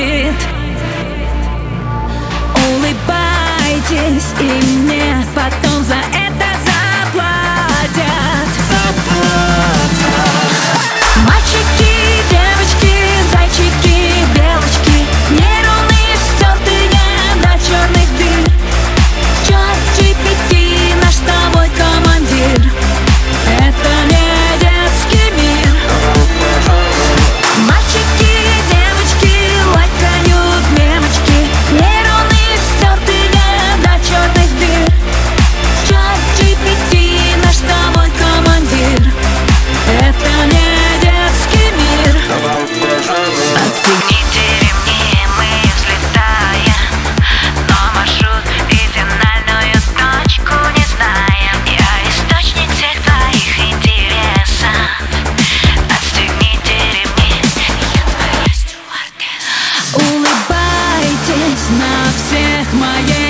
будет. Улыбайтесь, и мне потом за это заплатят. Мальчики, девочки, зайчики, белочки, нейроны стертые до черных дыр. ChatGPT наш с тобой командир. Это не детский мир. Мальчики, девочки, лайкают мемочки, нейроны стертые до черных дыр. ChatGPT наш с тобой командир. Это не детский мир. Отстегните ремни, мы взлетаем, но маршрут и финальную точку не знаем. Я источник всех твоих интересов. Отстегните ремни, я твоя стюардесса. Улыбайтесь на всех моей